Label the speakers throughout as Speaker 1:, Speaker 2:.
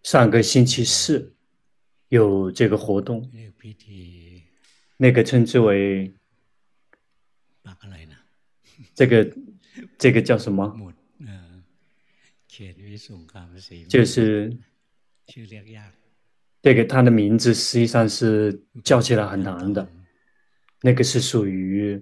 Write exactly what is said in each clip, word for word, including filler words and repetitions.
Speaker 1: 上个星期四有这个活动，那个称之为这个这个叫什么？就是这个它的名字实际上是叫起来很难的，那个是属于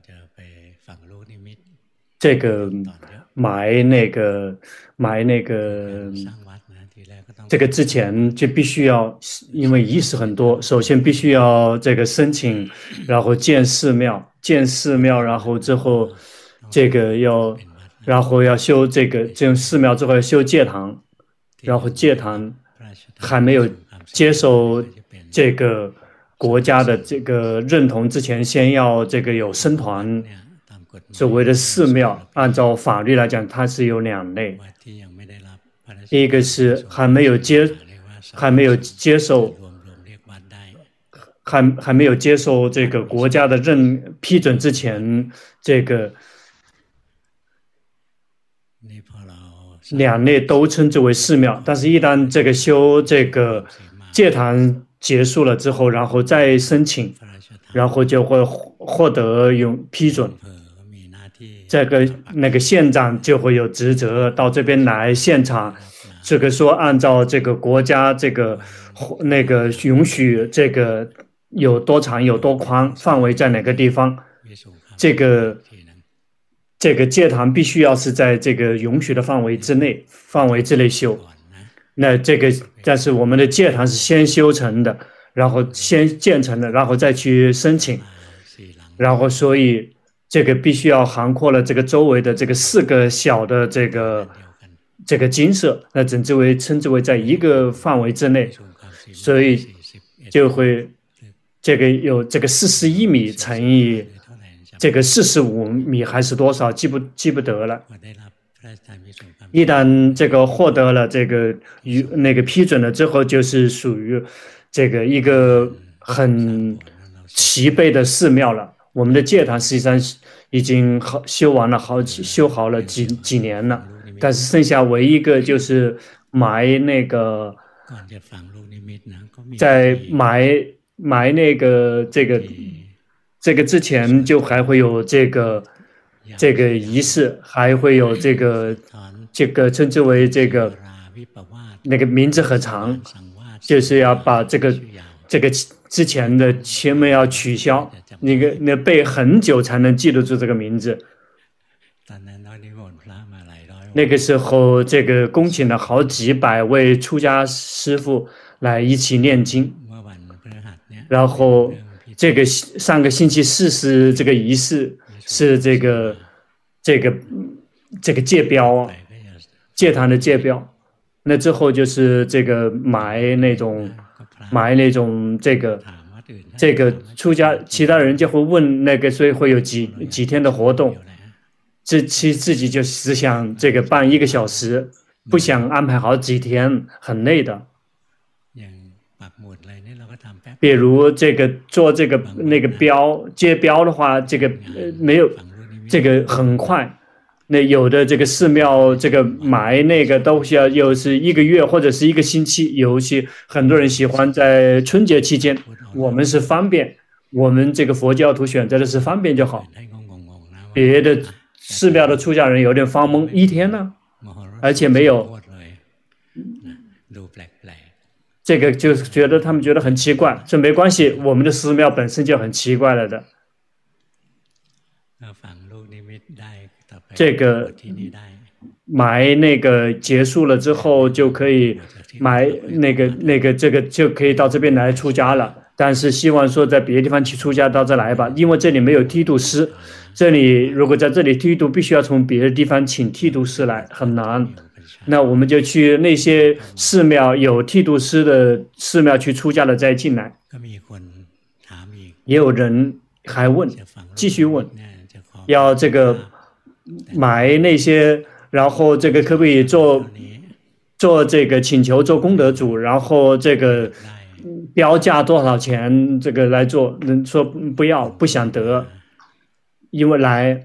Speaker 1: 这个埋那个埋那个这个之前就必须要，因为仪式很多，首先必须要这个申请，然后建寺庙，建寺庙，然后之后这个要，然后要修这个建寺庙之后要修戒堂，然后戒堂还没有接受这个国家的这个认同之前，先要这个有僧团。所谓的寺庙，按照法律来讲，它是有两类。第一个是还没有接，还没有接受，还还没有接受这个国家的认批准之前，这个两类都称之为寺庙。但是，一旦这个修这个戒堂结束了之后，然后再申请，然后就会获得有批准。这个那个县长就会有职责到这边来现场，这个说按照这个国家这个那个允许这个有多长有多宽，范围在哪个地方，这个这个戒堂必须要是在这个允许的范围之内，范围之内修。那这个但是我们的戒堂是先修成的，然后先建成的，然后再去申请，然后所以。这个必须要涵括了这个周围的这个四个小的这个这个金色，那称之为称之为在一个范围之内，所以就会这个有这个四十一米乘以这个四十五米还是多少，记不记不得了。一旦这个获得了这个与那个批准了之后，就是属于这个一个很齐备的寺庙了。我们的戒堂实际上已经好修完了好几修好了几几年了，但是剩下唯一一个就是埋那个，在埋埋那个这个这个之前就还会有这个这个仪式，还会有这个这个称之为这个那个名字很长，就是要把这个这个之前的前面要取消。那个那背很久才能记得住这个名字。那个时候，这个恭请了好几百位出家师父来一起念经。然后，这个上个星期四是这个仪式，是这个这个这个戒标啊，戒堂的戒标。那之后就是这个埋那种埋那种这个。这个出家，其他人就会问那个，所以会有几几天的活动。自其自己就只想这个办一个小时，不想安排好几天，很累的。比如这个做这个那个标接标的话，这个呃没有这个很快。那有的这个寺庙这个埋那个都需要又是一个月或者是一个星期，尤其很多人喜欢在春节期间。我们是方便，我们这个佛教徒选择的是方便就好。别的寺庙的出家人有点发懵，一天呢，而且没有这个，就觉得他们觉得很奇怪。这没关系，我们的寺庙本身就很奇怪了的。这个埋那个结束了之后，就可以埋那个那个这个就可以到这边来出家了。但是希望说在别的地方去出家到这来吧，因为这里没有剃度师。这里如果在这里剃度，必须要从别的地方请剃度师来，很难。那我们就去那些寺庙有剃度师的寺庙去出家了再进来。也有人还问，继续问，要这个埋那些，然后这个可不可以做做这个请求做功德主，然后这个标价多少钱，这个来做，人说不要，不想得，因为来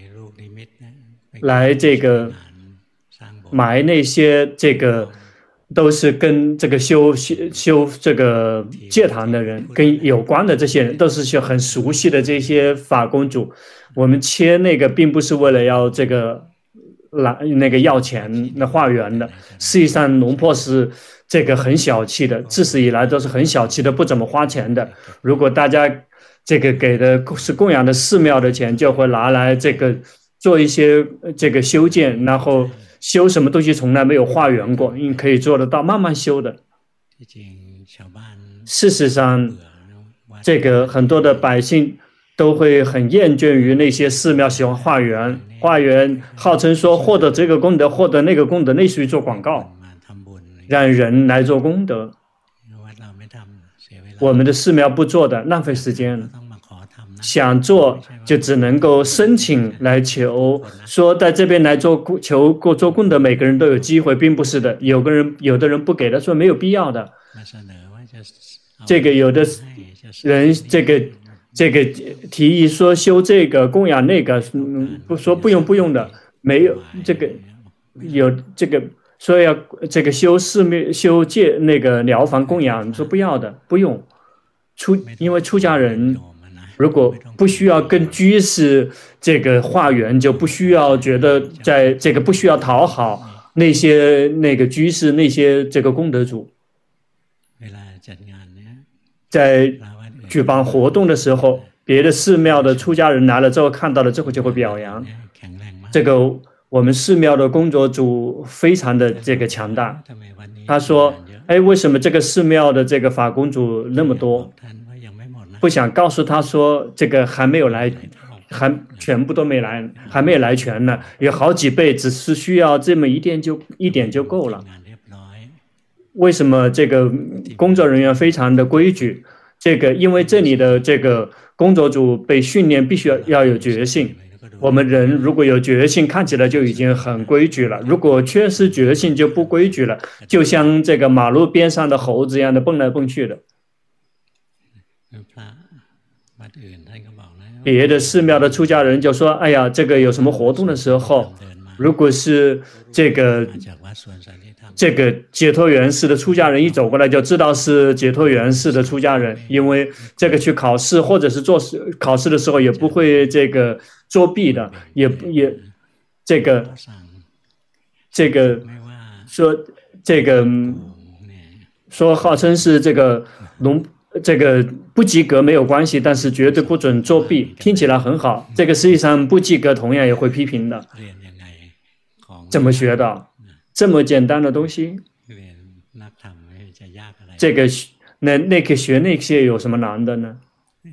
Speaker 1: 来这个埋那些这个都是跟这个修修修这个戒坛的人，跟有关的这些人，都是些很熟悉的这些法公主。我们切那个并不是为了要这个来那个要钱那化缘的，实际上龙婆是这个很小气的，自始以来都是很小气的，不怎么花钱的。如果大家这个给的是供养的寺庙的钱，就会拿来这个做一些这个修建，然后修什么东西从来没有化缘过，你可以做得到，慢慢修的。事实上，这个很多的百姓都会很厌倦于那些寺庙喜欢化缘，化缘号称说获得这个功德，获得那个功德，类似于做广告，让人来做功德。我们的寺庙不做的，浪费时间。想做就只能够申请来求，说在这边来做求做功德，每个人都有机会，并不是的。有个人有的人不给他说没有必要的。这个有的人这个这个提议说修这个供养那个，嗯，不说不用不用的，没有这个有这个说要这个修寺庙修戒那个疗房供养，说不要的不用。出因为出家人如果不需要跟居士这个化缘，就不需要觉得在这个不需要讨好那些那个居士那些这个功德主。在举办活动的时候，别的寺庙的出家人来了之后看到了之后就会表扬，这个我们寺庙的工作组非常的这个强大。他说，哎，为什么这个寺庙的这个法公主那么多？不想告诉他说这个还没有来，还全部都没来，还没有来全呢，有好几倍，只是需要这么一点就一点就够了。为什么这个工作人员非常的规矩？这个因为这里的这个工作组被训练必须要要有决心。我们人如果有决心，看起来就已经很规矩了。如果缺失决心，就不规矩了，就像这个马路边上的猴子一样的蹦来蹦去的。别的寺庙的出家人就说：“哎呀，这个有什么活动的时候，如果是这个这个解脱园寺的出家人一走过来，就知道是解脱园寺的出家人，因为这个去考试或者是做考试的时候也不会这个作弊的，也也这个这个说这个说号称是这个龙。”这个不及格没有关系，但是绝对不准作弊，听起来很好。这个实际上不及格同样也会批评的。怎么学的？这么简单的东西，这个那那个学那些有什么难的呢？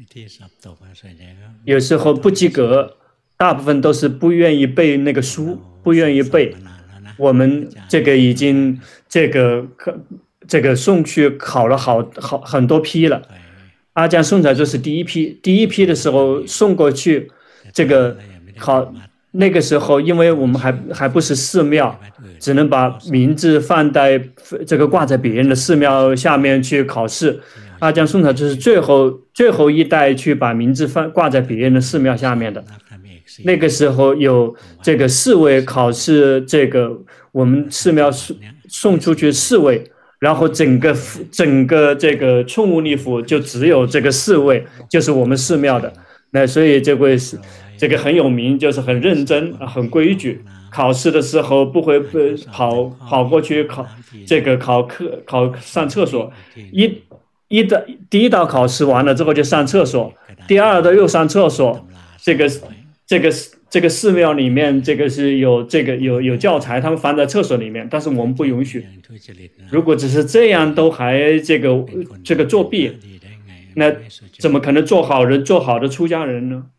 Speaker 1: 有时候不及格，大部分都是不愿意背那个书，不愿意背。我们这个已经这个这个送去考了好好很多批了，阿江送来就是第一批，第一批的时候送过去，这个考那个时候，因为我们还还不是寺庙，只能把名字放在这个挂在别人的寺庙下面去考试。阿江送来就是最后最后一代去把名字放挂在别人的寺庙下面的。那个时候有这个四位考试，这个我们寺庙送送出去四位。然后整个整个这个冲无力府就只有这个四位，就是我们寺庙的。那所以这位是这个很有名，就是很认真、很规矩。考试的时候不会跑跑过去考这个考课考上厕所。一一的第一道考试完了之后就上厕所，第二道又上厕所。这个这个这个寺庙里面，这个是有这个有有教材，他们放在厕所里面，但是我们不允许。如果只是这样都还这个这个作弊，那怎么可能做好人、做好的出家人呢？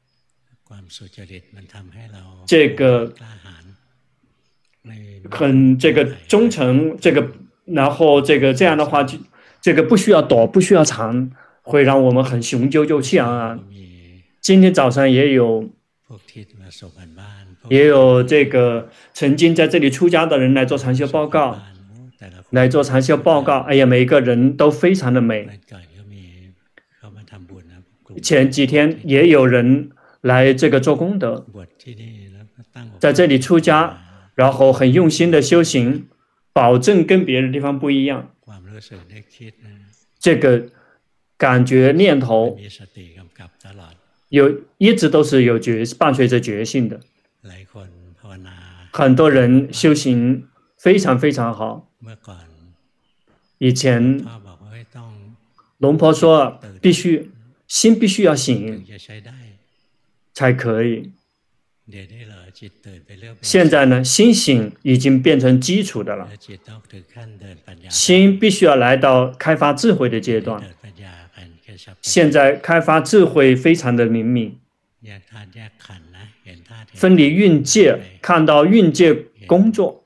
Speaker 1: 这个很这个忠诚，这个然后这个这样的话，就这个不需要躲，不需要藏，会让我们很雄赳赳气昂昂。今天早上也有。也有这个曾经在这里出家的人来做禅修报告，来做禅修报告。哎呀，每个人都非常的美。前几天也有人来这个做功德，在这里出家，然后很用心的修行， 保证跟别的地方不一样。这个感觉念头有一直都是有觉伴随着觉性的。很多人修行非常非常好。以前龙婆说，必须心必须要醒才可以。现在呢，心醒已经变成基础的了，心必须要来到开发智慧的阶段。现在开发智慧非常的灵敏，分离蕴界，看到蕴界工作，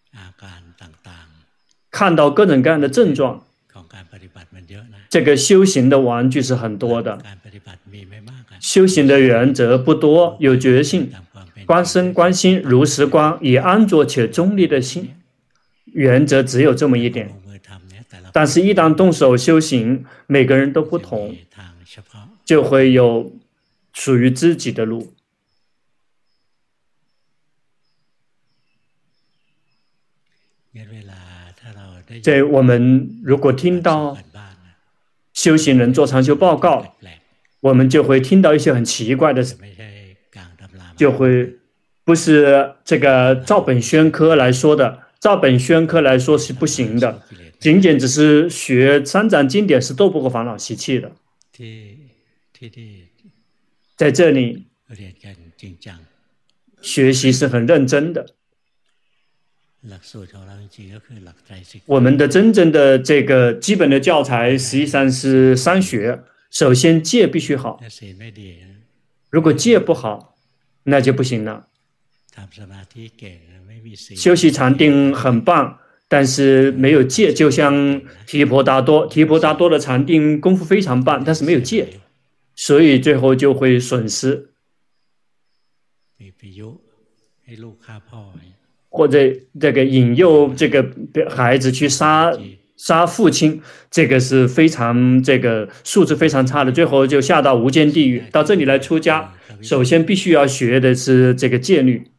Speaker 1: 看到各种各样的症状。这个修行的玩具是很多的，修行的原则不多，有决心，观身观心如实观，以安卓且中立的心，原则只有这么一点。但是，一旦动手修行，每个人都不同，就会有属于自己的路。在我们如果听到修行人做长修报告，我们就会听到一些很奇怪的，就会不是这个照本宣科来说的，照本宣科来说是不行的，仅仅只是学三藏经典是斗不过烦恼习气的。在这里学习是很认真的。我们的真正的这个基本的教材实际上是三学。首先戒必须好，如果戒不好，那就不行了。修习禅定很棒，但是没有戒，就像提婆达多，提婆达多的禅定功夫非常棒，但是没有戒，所以最后就会损失。或者这个引诱这个孩子去杀杀父亲，这个是非常这个素质非常差的，最后就下到无间地狱。到这里来出家，首先必须要学的是这个戒律，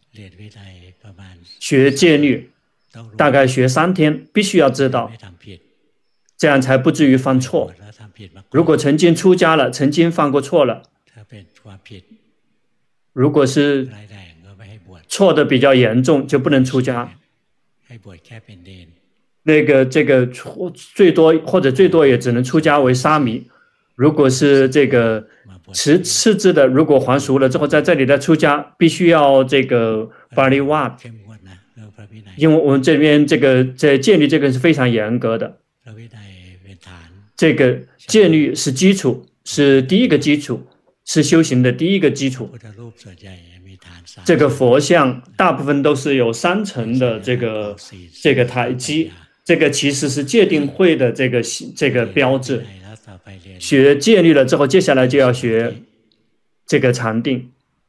Speaker 1: 学戒律大概学三天，必须要知道，这样才不至于犯错。如果曾经出家了，曾经犯过错了，如果是错的比较严重，就不能出家。那个这个最多或者最多也只能出家为沙弥。如果是这个持次之的，如果还俗了之后，在这里的出家，必须要这个巴利瓦，因为我们这边这个在戒律这个是非常严格的。这个戒律是基础，是第一个基础，是修行的第一个基础。这个佛像大部分都是有三层的这个这个台基，这个其实是戒定慧的这个这个标志。学戒律了之后，接下来就要学这个禅定。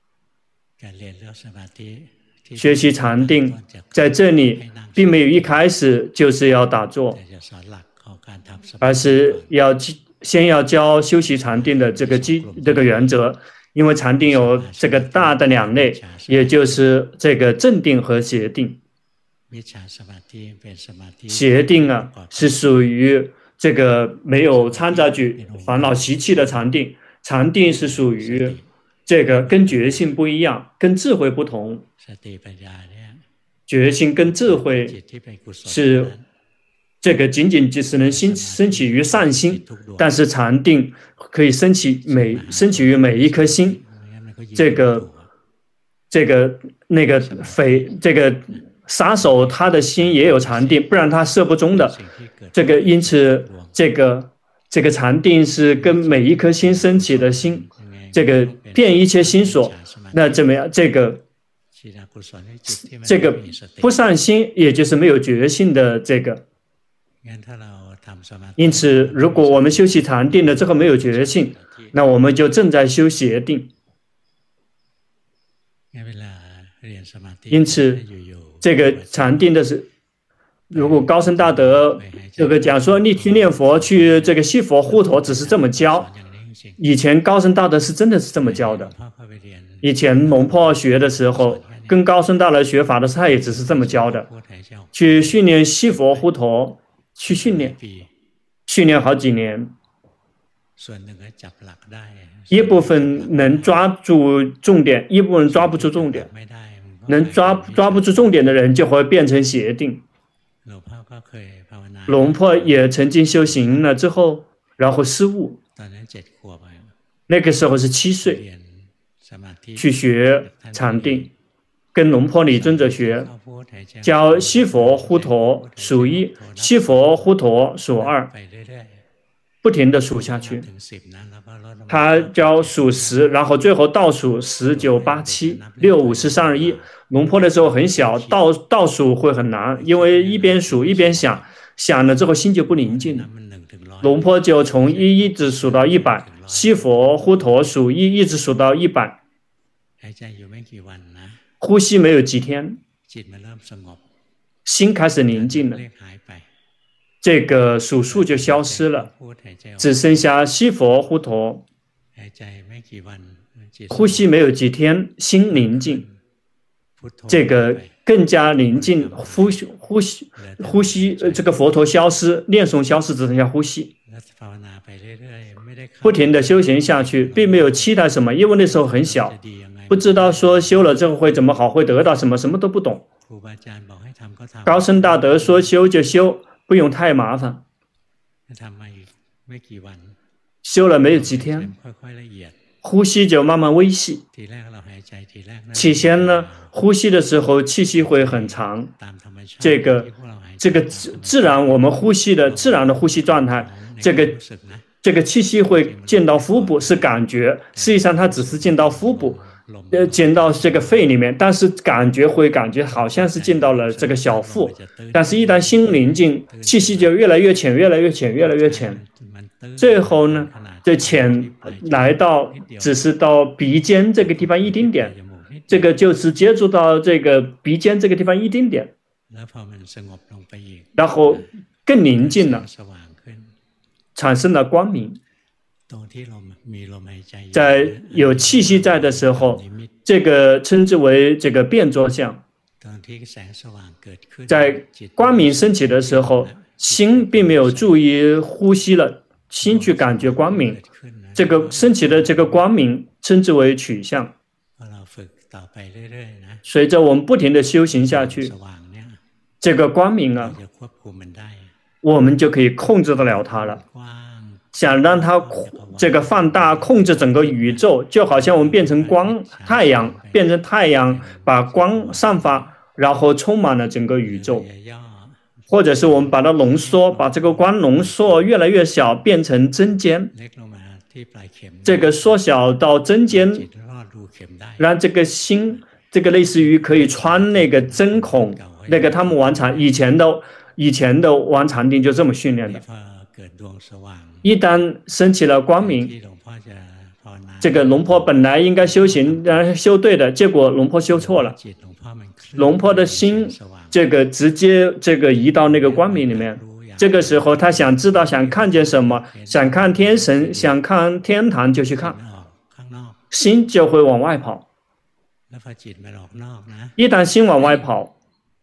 Speaker 1: 学习禅定，在这里并没有一开始就是要打坐，而是要先要教修习禅定的这个基这个原则。因为禅定有这个大的两类，也就是这个正定和邪定。邪定啊，是属于这个没有掺杂举烦恼习气的禅定。禅定是属于这个跟觉性不一样，跟智慧不同。觉性跟智慧是这个仅仅只是能兴升起于善心，但是禅定可以升起每升起于每一颗心。这个这个那个匪这个杀手他的心也有禅定，不然他射不中的。这个因此这个这个禅定是跟每一颗心升起的心，这个遍一切心所。那怎么样？这个这个不善心，也就是没有觉性的这个。因此，如果我们修习禅定了之后没有觉性，那我们就正在修邪定。因此，这个禅定的是，如果高僧大德这个讲说你去念佛去这个西佛护陀，只是这么教。以前高僧大德是真的是这么教的。以前龙婆学的时候， 跟高僧大德学法的时候，他也只是这么教的，去训练西佛护陀，去训练，训练好几年，一部分能抓住重点，一部分抓不住重点，能抓抓不住重点的人就会变成邪定。龙婆也曾经修行了之后，然后失误，那个时候是七岁，去学禅定，跟龙婆李尊者学，教西佛护陀数一，西佛护陀数二，不停的数下去。他教数十，然后最后倒数十九八七六五四三二一。龙婆的时候很小，倒倒数会很难，因为一边数一边想，想了之后心就不宁静了。龙婆就从一一直数到一百，西佛护陀数一一直数到一百，呼吸没有几天，心开始宁静了，这个数数就消失了，只剩下西佛护陀。呼吸没有几天，心宁静，这个更加宁静，呼吸呼吸呼吸，这个佛陀消失，念诵消失，只剩下呼吸。不停的修行下去，并没有期待什么，因为那时候很小，不知道说修了之后会怎么好，会得到什么，什么都不懂。高僧大德说修就修，不用太麻烦。修了没有几天，呼吸就慢慢微细。起先呢，呼吸的时候气息会很长，这个这个自然我们呼吸的自然的呼吸状态，这个这个气息会进到腹部，是感觉，实际上它只是进到腹部，呃，进到这个肺里面，但是感觉会感觉好像是进到了这个小腹，但是一旦心宁静，气息就越来越浅，越来越浅，越来越浅。最后呢，这浅来到只是到鼻尖这个地方一丁点，这个就是接触到这个鼻尖这个地方一丁点，然后更宁静了，产生了光明。在有气息在的时候，这个称之为这个变作相。在光明升起的时候，心并没有注意呼吸了，心去感觉光明，这个升起的这个光明称之为取向。随着我们不停的修行下去，这个光明啊，我们就可以控制得了它了。想让它这个放大，控制整个宇宙，就好像我们变成光，太阳变成太阳，把光散发，然后充满了整个宇宙。或者是我们把它浓缩，把这个光浓缩越来越小，变成针尖，这个缩小到针尖，让这个心，这个类似于可以穿那个针孔，那个他们玩禅以前的以前的玩禅定就这么训练的。一旦升起了光明，这个龙婆本来应该修行，然后修对的，结果龙婆修错了，龙婆的心这个直接这个移到那个光明里面。这个时候他想知道想看见什么，想看天神，想看天堂就去看，心就会往外跑。一旦心往外跑，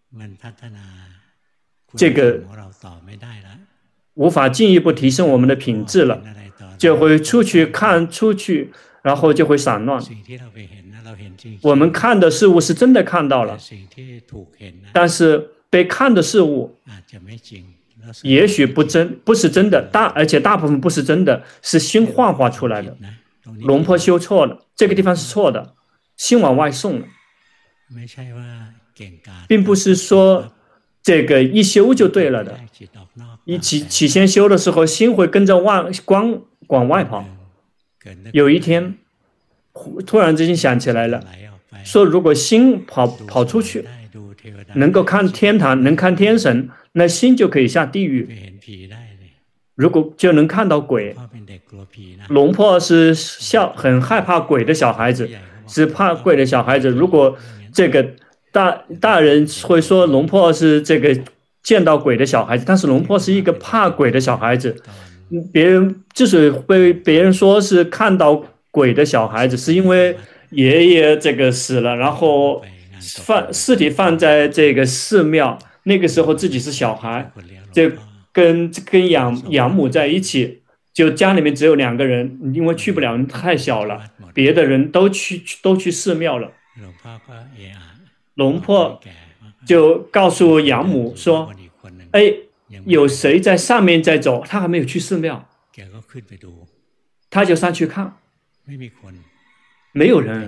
Speaker 1: 这个无法进一步提升我们的品质了，就会出去看出去，然后就会散乱。我们看的事物是真的看到了，但是被看的事物也许不真，不是真的，大而且大部分不是真的，是心幻化出来的。龙婆修错了，这个地方是错的，心往外送了，并不是说这个一修就对了的。一起起先修的时候，心会跟着往光往外跑。有一天，突然之间想起来了，说如果心跑跑出去，能够看天堂，能看天神，那心就可以下地狱。如果就能看到鬼。龙婆是笑很害怕鬼的小孩子，是怕鬼的小孩子。如果这个大大人会说龙婆是这个见到鬼的小孩子，但是龙婆是一个怕鬼的小孩子。别人之所以被别人说是看到鬼的小孩子，是因为爷爷这个死了，然后放尸体放在这个寺庙，那个时候自己是小孩，就跟跟养养母在一起，就家里面只有两个人，因为去不了，太小了，别的人都去都去寺庙了。龙婆就告诉养母说：“哎，有谁在上面在走？他还没有去寺庙。”他就上去看，没有人。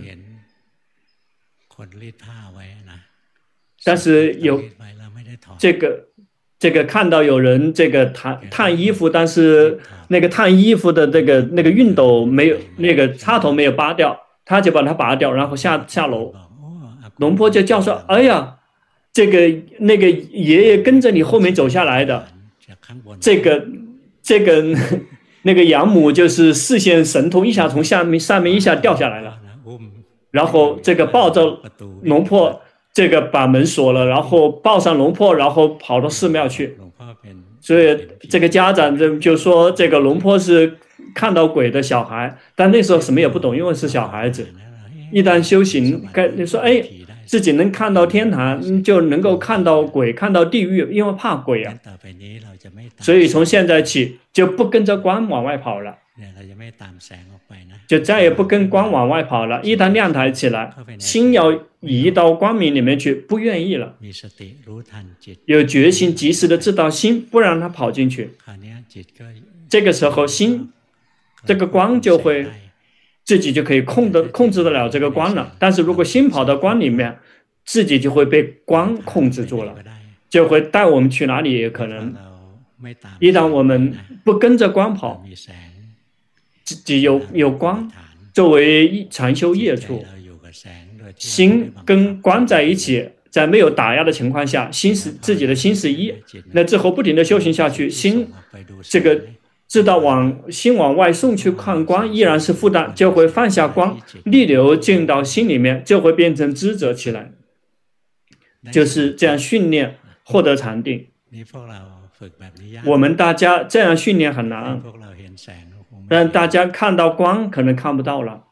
Speaker 1: 但是有这个这个看到有人这个烫烫衣服，但是那个烫衣服的那个那个熨斗没有，那个插头没有拔掉，他就把它拔掉，然后下下楼。龙婆就叫说：“哎呀，这个那个爷爷跟着你后面走下来的，这个这个那个养母就是视线神通，一下从下面上面一下掉下来了。”然后这个抱着龙婆，这个把门锁了，然后抱上龙婆，然后跑到寺庙去。所以这个家长就就说这个龙婆是看到鬼的小孩，但那时候什么也不懂，因为是小孩子。一旦修行，你说哎，自己能看到天堂，就能够看到鬼，看到地狱，因为怕鬼啊。所以从现在起就不跟着光往外跑了。就再也不跟光往外跑了。一旦亮台起来，心要移到光明里面去，不愿意了。有决心，及时的知道心，不让它跑进去。这个时候，心这个光就会自己就可以控的控制得了这个光了。但是如果心跑到光里面，自己就会被光控制住了，就会带我们去哪里也可能。一旦我们不跟着光跑，自己有有光作为禅修业处，心跟光在一起，在没有打压的情况下，心是自己的心是一。那之后不停的修行下去，心这个知道往心往外送去看光，依然是负担，就会放下光，逆流进到心里面，就会变成知者起来。就是这样训练获得禅定。我们大家这样训练很难，但大家看到光可能看不到了。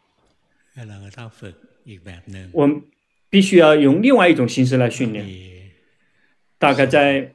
Speaker 1: 我们必须要用另外一种形式来训练。大概在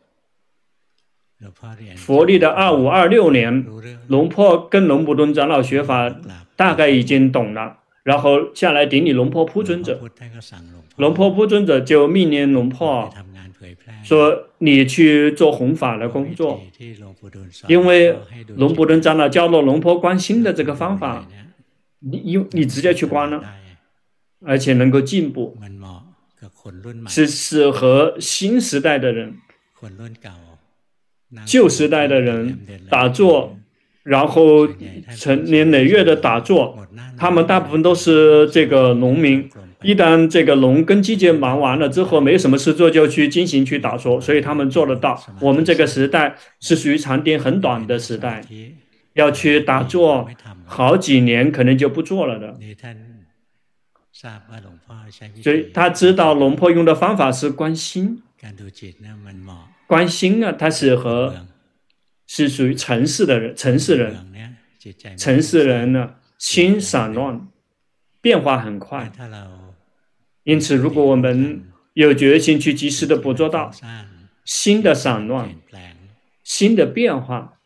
Speaker 1: 佛历的二五二六年，龙婆跟龙普顿长老学法，大概已经懂了，然后下来顶礼龙婆普尊者。龙婆普尊者就命令龙婆说：“你去做弘法的工作，因为龙普顿长老教了龙婆观心的这个方法，你你直接去观了，而且能够进步，是适合新时代的人。旧时代的人打坐，然后成年累月的打坐，他们大部分都是这个农民。一旦这个农耕季节忙完了之后，没什么事做，就去进行去打坐，所以他们做得到。我们这个时代是属于禅定很短的时代，要去打坐好几年，可能就不做了的。所以他知道龙婆用的方法是观心，观心啊，它适合是属于城市的人，城市人，城市人呢心散乱，变化很快。因此，如果我们有决心去及时的捕捉到心的散乱、心的变化，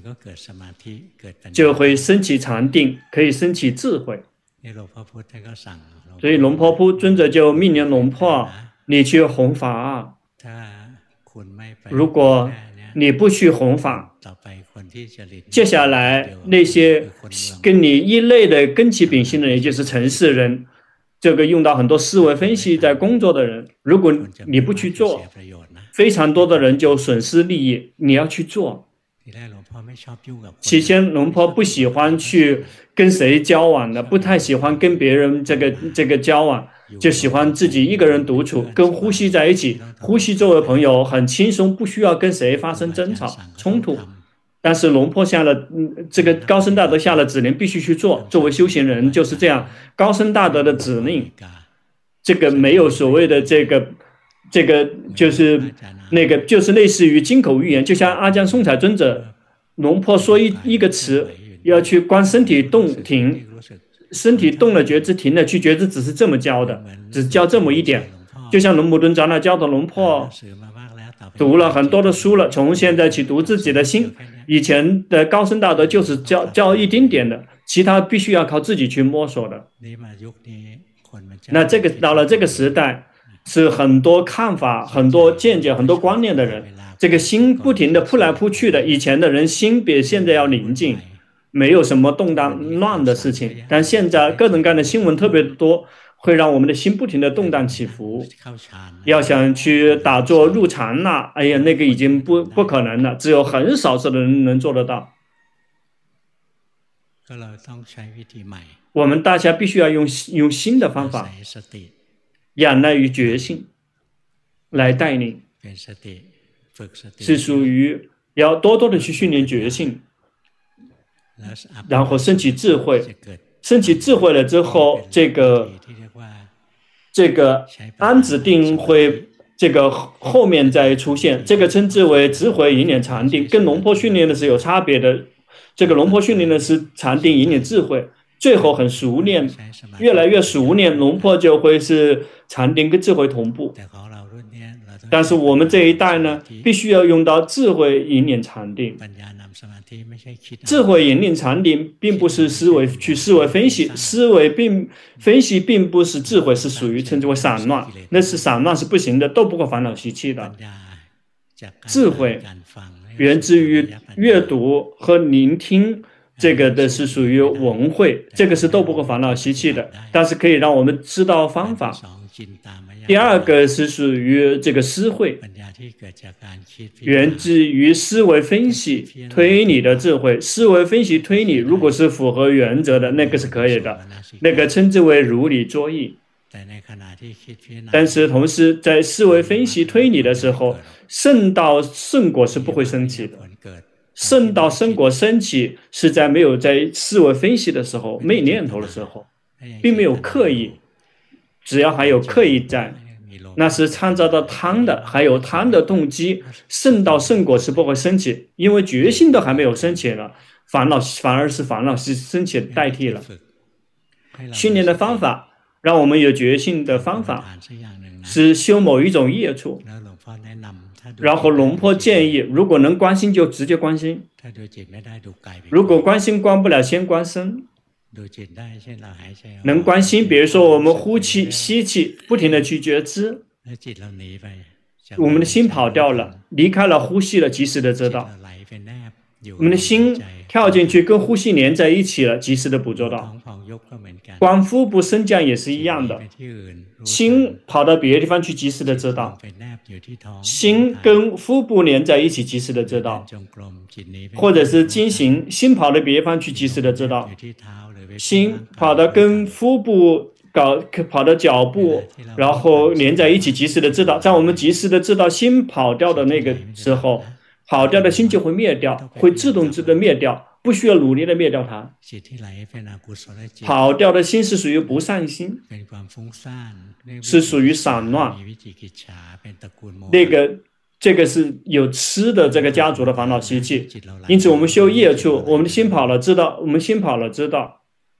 Speaker 1: 就会升起禅定，可以升起智慧。所以龙婆普尊者就命令龙婆：“你去弘法。如果你不去弘法，接下来那些跟你一类的根器秉性的人，也就是城市人。”这个用到很多思维分析在工作的人，如果你不去做，非常多的人就损失利益。你要去做。起先龙婆不喜欢去跟谁交往的，不太喜欢跟别人这个这个交往，就喜欢自己一个人独处，跟呼吸在一起。呼吸作为朋友很轻松，不需要跟谁发生争吵冲突。但是龙婆下了，嗯，这个高僧大德下了指令，必须去做。作为修行人就是这样，高僧大德的指令，这个没有所谓的这个，这个就是那个，就是类似于金口玉言。就像阿姜颂彩尊者，龙婆说一一个词，要去观身体动停，身体动了觉知，停了去觉知，只是这么教的，只教这么一点。 就像龙普顿长老教的龙婆读了很多的书了，从现在起读自己的心。以前的高僧大德就是教教一丁点的，其他必须要靠自己去摸索的。那这个到了这个时代，是很多看法、很多见解、很多观念的人，这个心不停的扑来扑去的。以前的人心比现在要宁静，没有什么动荡乱的事情，但现在各种各样的新闻特别多，会让我们的心不停的动荡起伏。要想去打坐入禅了，哎呀，那个已经不不可能了，只有很少数的人能做得到。我们大家必须要用用新的方法，仰赖于觉性来带领，是属于要多多的去训练觉性，然后升起智慧，升起智慧了之后，这个这个安止定会这个后面再出现，这个称之为智慧引领禅定，跟龙婆训练的是有差别的。这个龙婆训练的是禅定引领智慧，最后很熟练，越来越熟练，龙婆就会是禅定跟智慧同步。但是我们这一代呢，必须要用到智慧引领禅定。智慧引领禅定并不是思维去思维分析，思维并分析并不是智慧，是属于称之为散乱，那是散乱是不行的，斗不过烦恼习气的。智慧源自于阅读和聆听，这个的是属于文慧，这个是斗不过烦恼习气的，但是可以让我们知道方法。第二个是属于这个思慧，源自于思维分析推理的智慧。思维分析推理如果是符合原则的，那个是可以的，那个称之为如理作意。但是同时在思维分析推理的时候，圣道圣果是不会升起的。圣道圣果升起是在没有在思维分析的时候，没有念头的时候，并没有刻意。只要还有刻意在，那是参照到贪的，还有贪的动机，圣道圣果是不会升起，因为觉性都还没有升起了，烦恼反而是烦恼是升起代替了。训练的方法，让我们有觉性的方法，是修某一种业处。然后龙婆建议，如果能观心就直接观心，如果观心观不了，先观身。能观心，比如说我们呼气吸气，不停的去觉知，我们的心跑掉了，离开了呼吸了，及时的知道。我们的心跳进去跟呼吸连在一起了，及时的捕捉到。观腹部升降也是一样的，心跑到别的地方去，及时的知道。心跟腹部连在一起，及时的知道。或者是经行，心跑到别的地方去，及时的知道。心跑到跟腹部搞跑到脚部，然后连在一起，及时的知道。在我们及时的知道心跑掉的那个时候，跑掉的心就会灭掉，会自动自动灭掉，不需要努力的灭掉它。跑掉的心是属于不善心，是属于散乱。那个这个是有吃的这个家族的烦恼习气，因此我们修业处，我们的心跑了知道，我们心跑了知道。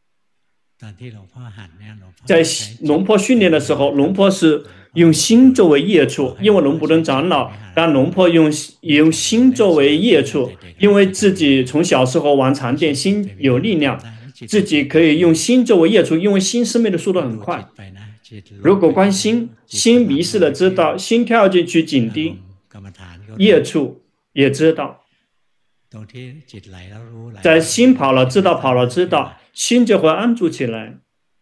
Speaker 1: 在龙婆训练的时候，龙婆是用心作为业处，因为龙普顿长老让龙婆用用心作为业处，因为自己从小时候玩禅定，心有力量，自己可以用心作为业处，因为心生灭的速度很快。如果观心，心迷失了知道，心跳进去紧盯，业处也知道。在心跑了知道，跑了知道，心就会安住起来。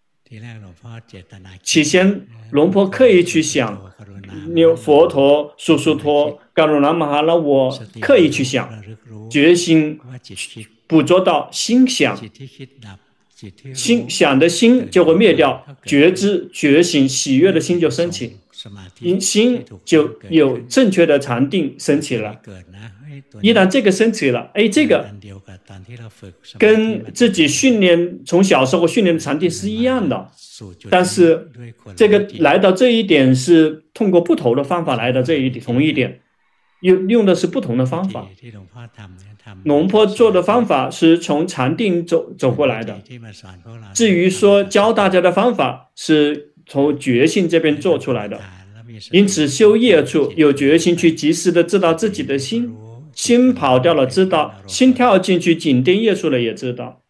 Speaker 1: 起先龙婆刻意去想，佛陀、苏苏陀、嘎鲁那玛哈拉，我刻意去想，决心捕捉到心想，心想的心就会灭掉，觉知、觉醒、喜悦的心就升起，因心就有正确的禅定升起了。一旦这个升起了，哎，这个跟自己训练从小时候训练的禅定是一样的，但是这个来到这一点是通过不同的方法来到这一点同一点，用用的是不同的方法。龙婆做的方法是从禅定走走过来的，至于说教大家的方法是从觉性这边做出来的。 因此，修业处有决心去及时的知道自己的心，心跑掉了知道，心跳进去紧盯业处了也知道，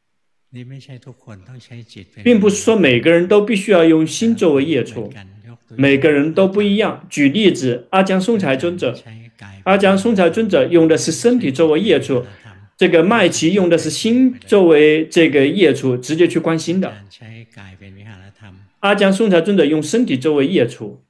Speaker 1: 并不是说每个人都必须要用心作为业处，每个人都不一样。举例子，阿姜松才尊者，阿姜松才尊者用的是身体作为业处，这个麦琪用的是心作为这个业处，直接去观心的。阿姜松才尊者用身体作为业处，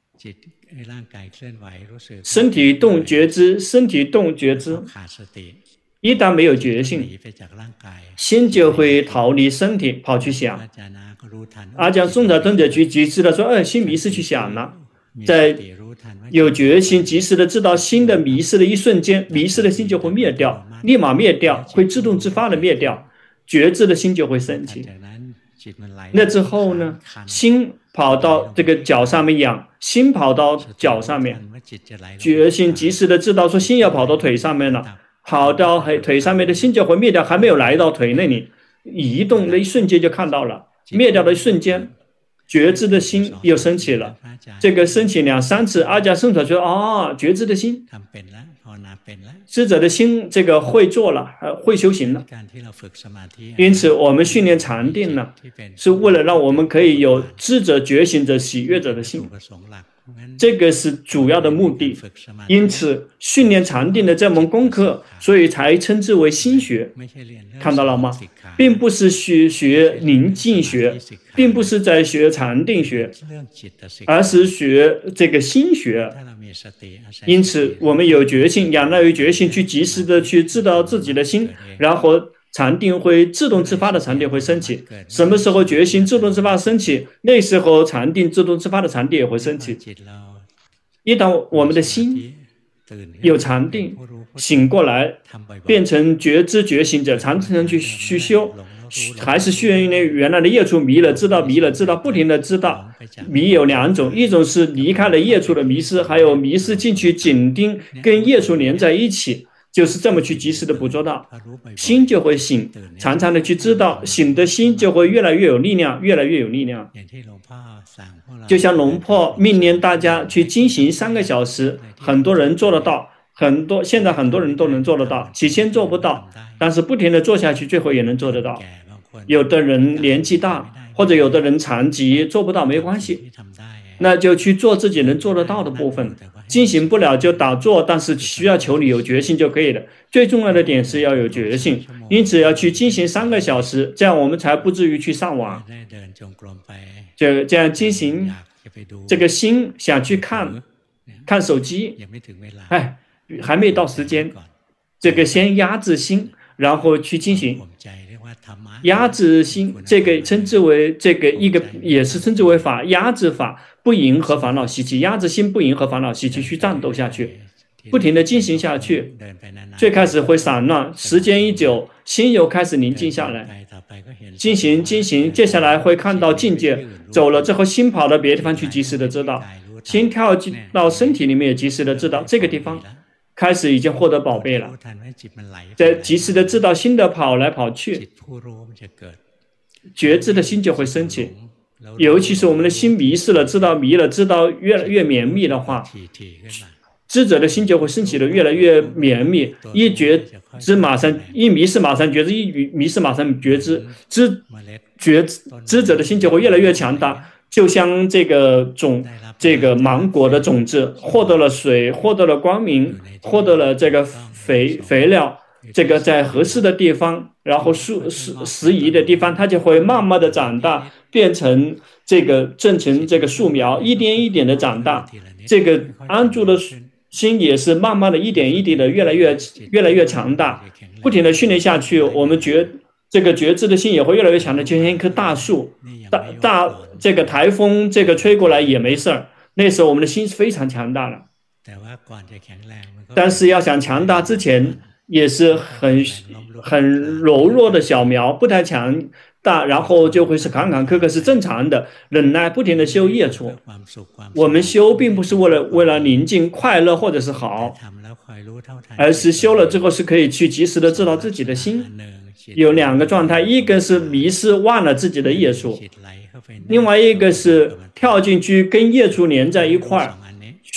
Speaker 1: 身体动觉知，身体动觉知。一旦没有觉性，心就会逃离身体，跑去想。阿姜松才尊者去及时的说：“哎，心迷失去想了。”在有决心及时的知道心的迷失的一瞬间，迷失的心就会灭掉，立马灭掉，会自动自发的灭掉，觉知的心就会升起。那之后呢，心跑到这个脚上面痒，心跑到脚上面，决心及时的知道说心要跑到腿上面了，跑到腿上面的心就会灭掉，还没有来到腿那里，移动的一瞬间就看到了，灭掉的一瞬间，觉知的心又升起了。这个升起两三次，阿姜松才说：“哦，觉知的心，智者的心，这个会做了，呃，会修行了。因此，我们训练禅定呢，是为了让我们可以有智者、觉醒者、喜悦者的心。”这个是主要的目的，因此训练禅定的这门功课，所以才称之为心学。看到了吗？并不是学学宁静学，并不是在学禅定学，而是学这个心学。因此，我们有决心，仰赖于决心，去及时的去知道自己的心，然后禅定会自动自发的禅定会升起。什么时候决心自动自发升起，那时候禅定自动自发的禅定也会升起。一旦我们的心有禅定，醒过来，变成觉知觉醒者，常常去去修，还是需要原来的业处迷了，知道迷了，知道不停的知道。迷有两种，一种是离开了业处的迷失，还有迷失进去紧盯，跟业处连在一起。就是这么去及时的捕捉到，心就会醒，常常的去知道，醒的心就会越来越有力量，越来越有力量。就像龙婆命令大家去精行三个小时，很多人做得到，很多现在很多人都能做得到，起先做不到，但是不停的做下去，最后也能做得到。有的人年纪大，或者有的人残疾，做不到没关系，那就去做自己能做得到的部分。进行不了就打坐，但是需要求你有决心就可以了。最重要的点是要有决心，因此要去进行三个小时，这样我们才不至于去上网。就这样进行，这个心想去看看手机，哎，还没到时间，这个先压制心，然后去进行。压制心，这个称之为这个一个也是称之为法，压制法，不迎合烦恼习气，压制心不迎合烦恼习气去战斗下去，不停的进行下去。最开始会散乱，时间一久，心又开始宁静下来，进行进行，接下来会看到境界，走了之后，心跑到别的地方去，及时的知道，心跳进到身体里面，也及时的知道这个地方。开始已经获得宝贝了，在及时的知道心的跑来跑去，觉知的心就会升起。尤其是我们的心迷失了，知道迷了，知道越来越绵密的话，知者的心就会升起的越来越绵密。一觉知马上一迷失马上觉知，一迷失马上觉知，知觉知者的心就会越来越强大。就像这个种这个芒果的种子获得了水，获得了光明，获得了这个肥肥料，这个在合适的地方，然后适适适宜的地方，它就会慢慢的长大，变成这个正成这个树苗，一点一点的长大。这个安住的心也是慢慢的一点一滴的越来越越来越强大，不停的训练下去，我们觉这个觉知的心也会越来越强的，就像一棵大树，大大这个台风这个吹过来也没事儿，那时候我们的心是非常强大的。但是要想强大之前，也是很很柔弱的小苗，不太强大，然后就会是坎坎坷坷，是正常的。忍耐，不停的修业处。我们修并不是为了为了宁静、快乐或者是好，而是修了之后是可以去及时的知道自己的心。有两个状态，一个是迷失忘了自己的业处，另外一个是跳进去跟业处连在一块儿，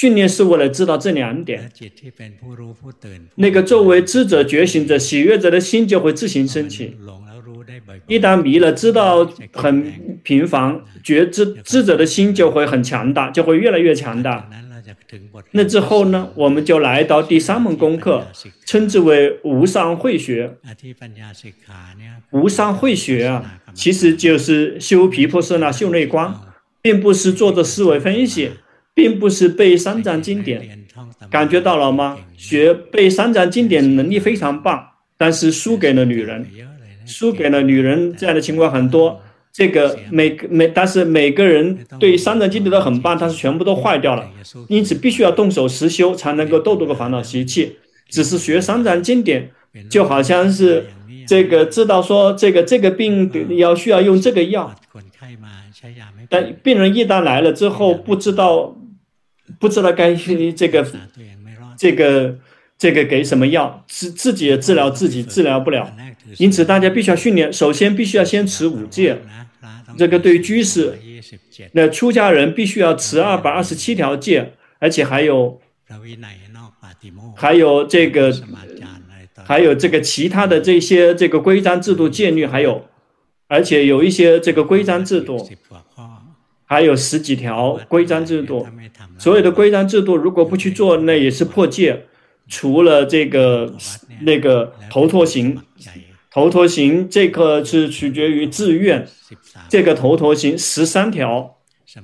Speaker 1: 训练是为了知道这两点。那个作为知者、觉醒者、喜悦者的心就会自行升起。一旦迷了，知道很频繁，觉知知者的心就会很强大，就会越来越强大。那之后呢，我们就来到第三门功课，称之为无上慧学。无上慧学啊，其实就是修毗婆舍那、修内观，并不是做着思维分析，并不是背三藏经典。感觉到了吗？学背三藏经典能力非常棒，但是输给了女人，输给了女人，这样的情况很多。这个每每，但是每个人对三藏经典都很棒，但是全部都坏掉了，因此必须要动手实修，才能够斗这个烦恼习气。只是学三藏经典，就好像是这个知道说这个这个病要需要用这个药，但病人一旦来了之后，不知道不知道该这个这个这个给什么药，自自己也治疗自己治疗不了，因此大家必须要训练。首先必须要先持五戒。这个对于居士，那出家人必须要持二百二十七条戒，而且还有还有这个还有这个其他的这些这个规章制度戒律，还有而且有一些这个规章制度，还有十几条规章制度。所有的规章制度如果不去做，那也是破戒。除了这个那个头陀行，头陀行这个是取决于自愿。这个头陀行十三条，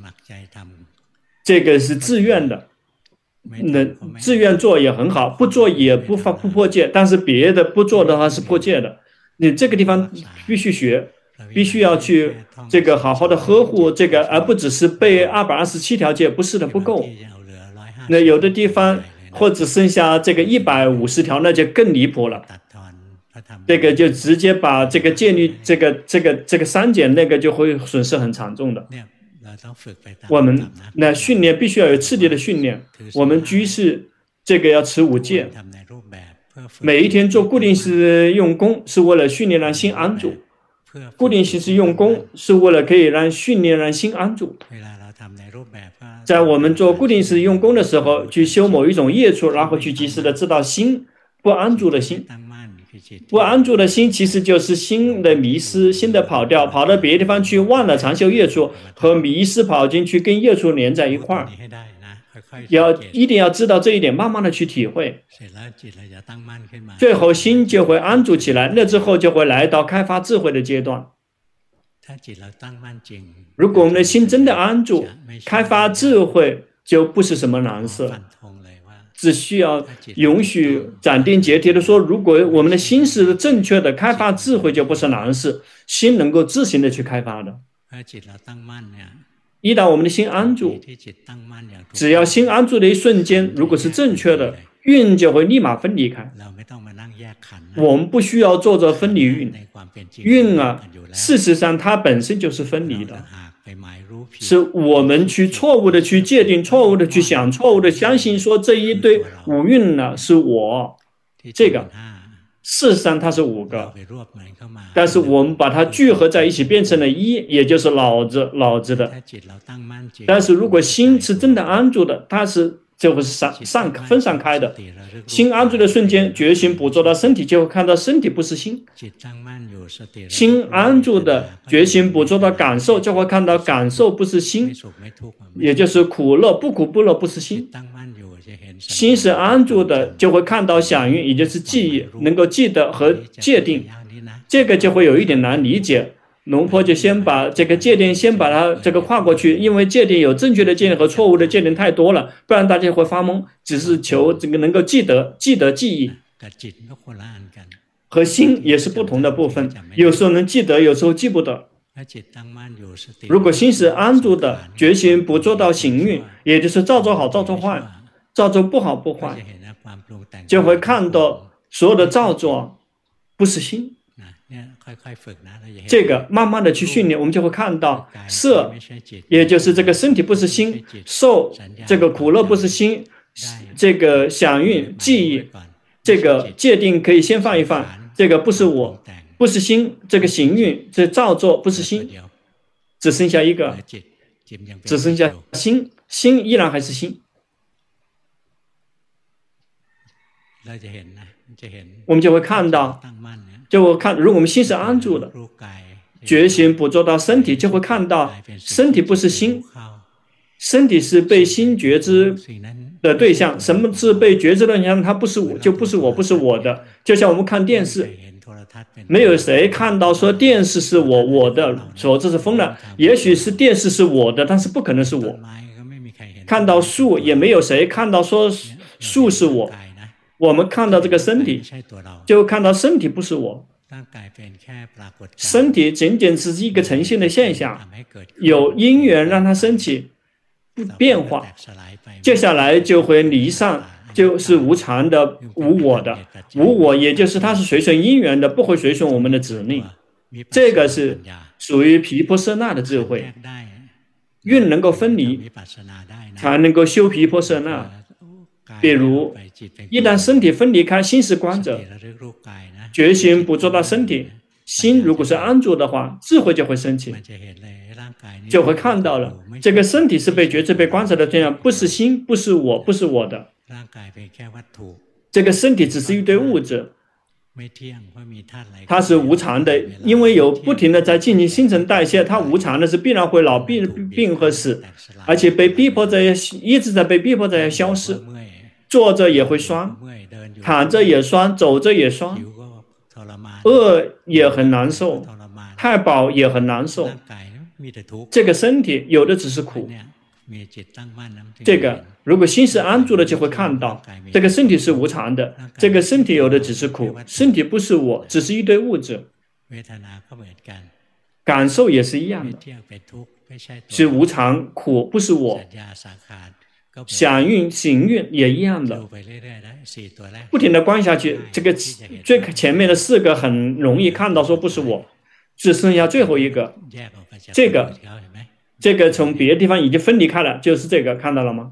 Speaker 1: 这个是自愿的，那自愿做也很好，不做也不发不破戒，但是别的不做的话是破戒的。你这个地方必须学，必须要去这个好好的呵护这个，而不只是背二百二十七条戒，不是的，不够。那有的地方或只剩下这个一百五十条，那就更离谱了。这个就直接把这个戒律，这个这个这个删减，那个就会损失很惨重的。我们那训练必须要有次第的训练。我们居士这个要持五戒，每一天做固定式用功，是为了训练让心安住。固定形式用功是为了可以让训练让心安住。在我们做固定式用功的时候，去修某一种业处，然后去及时的知道心不安住的心。不安住的心其实就是心的迷失，心的跑掉，跑到别的地方去，忘了常修业处，和迷失跑进去跟业处连在一块儿。要一定要知道这一点，慢慢的去体会，最后心就会安住起来。那之后就会来到开发智慧的阶段。如果我们的心真的安住，开发智慧就不是什么难事。只需要允许斩钉截铁的说，如果我们的心是正确的，开发智慧就不是难事，心能够自行的去开发的。一旦我们的心安住，只要心安住的一瞬间，如果是正确的，运就会立马分离开。我们不需要做着分离运，运啊，事实上它本身就是分离的。是我们去错误的去界定，错误的去想，错误的相信说这一堆五蕴呢是我，这个事实上它是五个，但是我们把它聚合在一起变成了一，也就是脑子脑子的。但是如果心是真的安住的，它是就会是散散分散开的。心安住的瞬间，觉醒捕捉到身体，就会看到身体不是心。心安住的觉醒捕捉到感受，就会看到感受不是心，也就是苦乐不苦不乐不是心。心是安住的，就会看到响应，也就是记忆，能够记得和界定。这个就会有一点难理解。龙婆就先把这个界定先把它这个跨过去，因为界定有正确的界定和错误的界定太多了，不然大家会发懵。只是求这个能够记得记得记忆，和心也是不同的部分，有时候能记得，有时候记不得。如果心是安住的，觉醒捕捉到行运，也就是造作好造作坏，造作不好不坏，就会看到所有的造作不是心。这个慢慢的去训练，我们就会看到色，也就是这个身体不是心，受这个苦乐不是心，这个响应记忆，这个界定可以先放一放，这个不是我，不是心，这个行运这造作不是心，只剩下一个，只剩下心，心依然还是心。 我们就会看到，就会看，如果我们心是安住的，决心捕捉到身体，就会看到身体不是心，身体是被心觉知的对象。什么是被觉知的对象？它不是我，就不是我，不是我的。就像我们看电视，没有谁看到说电视是我我的，说这是疯了。也许是电视是我的，但是不可能是我。看到树，也没有谁看到说树是我。我们看到这个身体，就看到身体不是我。身体仅仅只是一个呈现的现象，有因缘让它升起变化，接下来就会离散，就是无常的、无我的。无我也就是它是随顺因缘的，不会随顺我们的指令。这个是属于毗婆舍那的智慧，运能够分离，才能够修毗婆舍那。比如，一旦身体分离开，心是观者，决心捕捉到身体，心如果是安住的话，智慧就会升起，就会看到了这个身体是被觉知、被观察的对象，不是心，不是我，不是我的。这个身体只是一堆物质，它是无常的，因为有不停的在进行新陈代谢，它无常的是必然会老、病病和死，而且被逼迫着一直在被逼迫着要消失。坐着也会酸，躺着也酸，走着也酸，饿也很难受，太饱也很难受。这个身体有的只是苦。这个如果心是安住的，就会看到这个身体是无常的，这个身体有的只是苦，身体不是我，只是一堆物质。感受也是一样的，是无常苦，不是我。想运行运也一样的，不停的观下去，这个最前面的四个很容易看到说不是我，只剩下最后一个，这个这个从别的地方已经分离开了，就是这个，看到了吗？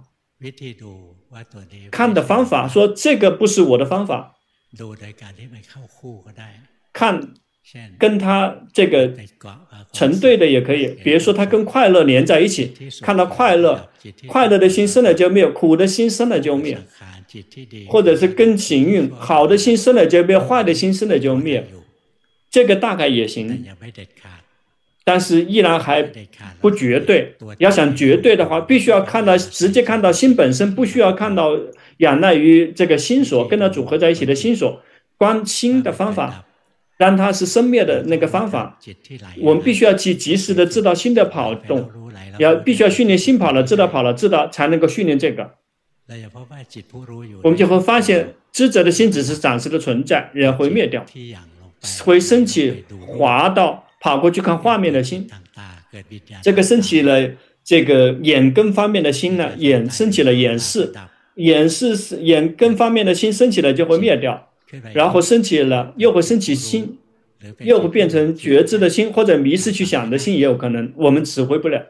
Speaker 1: 看的方法说这个不是我的方法，看跟他这个成对的也可以，比如说他跟快乐连在一起，看到快乐，快乐的心生了就灭，苦的心生了就灭，或者是跟行运，好的心生了就灭，坏的心生了就灭，这个大概也行，但是依然还不绝对。要想绝对的话，必须要看到直接看到心本身，不需要看到仰赖于这个心所跟它组合在一起的心所，观心的方法。当它是生灭的那个方法，我们必须要去及时的知道心的跑动，要必须要训练心跑了，知道跑了，知道才能够训练这个。我们就会发现，知者的心只是暂时的存在，然后会灭掉，会升起滑到跑过去看画面的心。这个升起了这个眼根方面的心呢，眼升起了眼视，眼视是眼根方面的心升起了就会灭掉。然后升起了，又会升起心，又会变成觉知的心，或者迷失去想的心也有可能，我们指挥不了。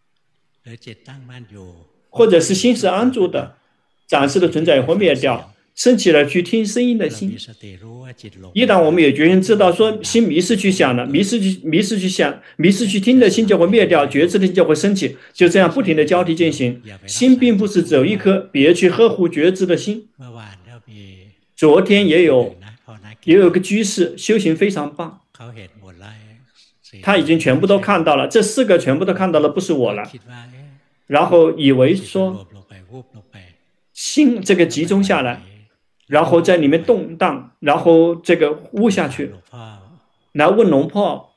Speaker 1: 或者是心是安住的，暂时的存在也会灭掉，升起了去听声音的心。一旦我们有决心知道说心迷失去想了，迷失去迷失去想，迷失去听的心就会灭掉，觉知的心就会升起，就这样不停的交替进行。心并不是只有一颗，别去呵护觉知的心。昨天也有也有个居士修行非常棒，他已经全部都看到了，这四个全部都看到了，不是我了。然后以为说心这个集中下来，然后在里面动荡，然后这个悟下去，来问龙婆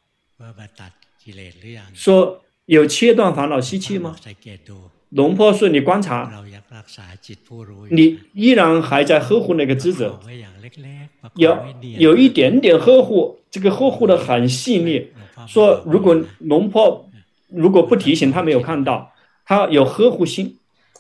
Speaker 1: 说有切断烦恼习气吗？龙婆说你观察，你依然还在呵护那个知者，有有一点点呵护，这个呵护的很细腻。说如果龙婆如果不提醒他没有看到，他有呵护心，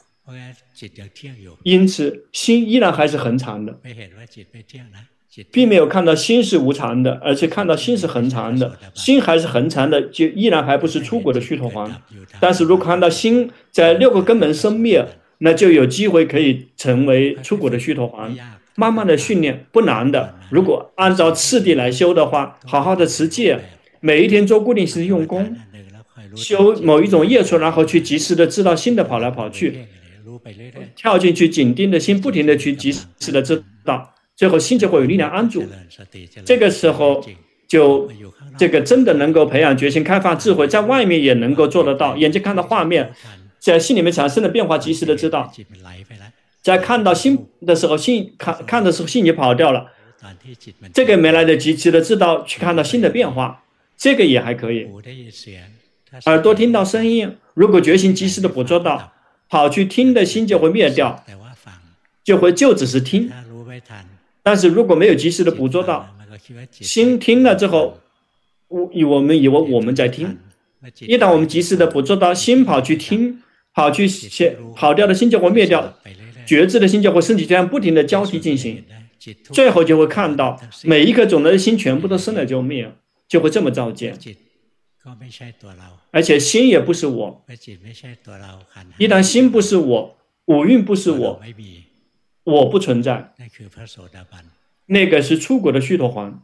Speaker 1: 因此心依然还是恒常的，并没有看到心是无常的，而且看到心是恒常的，心还是恒常的，就依然还不是出国的须陀洹。但是如果看到心在六个根本生灭，那就有机会可以成为出国的须陀洹。慢慢的训练不难的，如果按照次第来修的话，好好的持戒，每一天做固定式用功，修某一种业处，然后去及时的知道心的跑来跑去，跳进去紧盯的心，不停的去及时的知道，最后心就会有力量安住。这个时候就这个真的能够培养决心、开发智慧，在外面也能够做得到。眼睛看到画面，在心里面产生的变化，及时的知道。在看到心的时候，心看看的时候，心也跑掉了，这个没来得及及时的知道，去看到心的变化，这个也还可以。耳朵听到声音，如果决心及时的捕捉到，跑去听的心就会灭掉，就会就只是听。但是如果没有及时的捕捉到，心听了之后，我我们以为我们在听。一旦我们及时的捕捉到，心跑去听，跑去跑掉的心就会灭掉。觉知的心就会身体这样不停的交替进行，最后就会看到每一颗种子的心全部都生了就灭，就会这么照见。而且心也不是我，一旦心不是我，五蕴不是我，我不存在，那个是出国的须陀洹。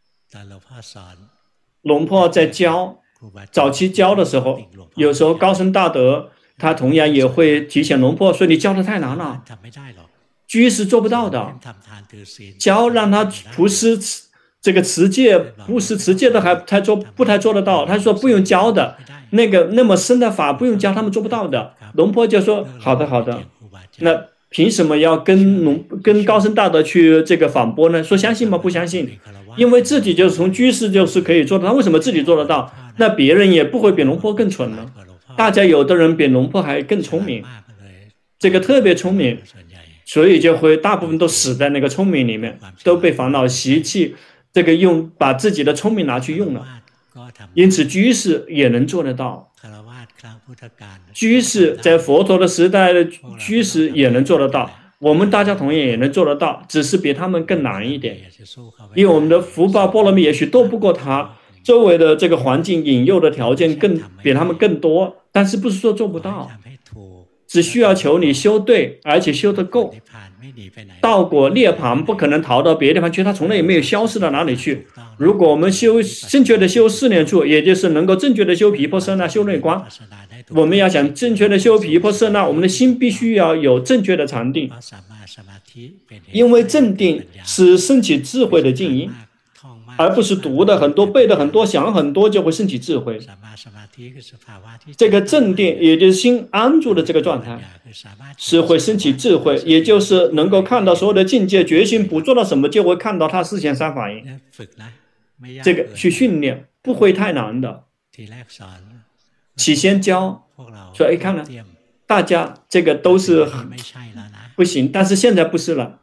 Speaker 1: 龙婆在教，早期教的时候，有时候高僧大德他同样也会提醒龙婆说：“你教的太难了，居士做不到的。教让他布施这个持戒，布施持戒的还才做不太做得到。他说不用教的，那个那么深的法不用教，他们做不到的。”龙婆就说：“好的，好的。那凭什么要跟龙跟高僧大德去这个反驳呢？说相信吗？不相信，因为自己就是从居士就是可以做到，他为什么自己做得到？那别人也不会比龙婆更蠢呢。”大家有的人比龙婆还更聪明，这个特别聪明，所以就会大部分都死在那个聪明里面，都被烦恼习气这个用把自己的聪明拿去用了。因此居士也能做得到，居士在佛陀的时代的居士也能做得到，我们大家同样也能做得到，只是比他们更难一点，因为我们的福报波罗蜜也许斗不过他，周围的这个环境引诱的条件更比他们更多，但是不是说做不到，只需要求你修对，而且修得够。道果涅槃不可能逃到别的地方去，它从来也没有消失到哪里去。如果我们修正确的修四念处，也就是能够正确的修毗婆舍那、修内观，我们要想正确的修毗婆舍那，我们的心必须要有正确的禅定，因为正定是升起智慧的静音，而不是读的很多、背的很多、想很多就会升起智慧。这个正定，也就是心安住的这个状态，是会升起智慧，也就是能够看到所有的境界，决心捕捉到什么，就会看到它四现三法印。这个去训练不会太难的。起先教说：“哎，看了，大家这个都是不行，但是现在不是了。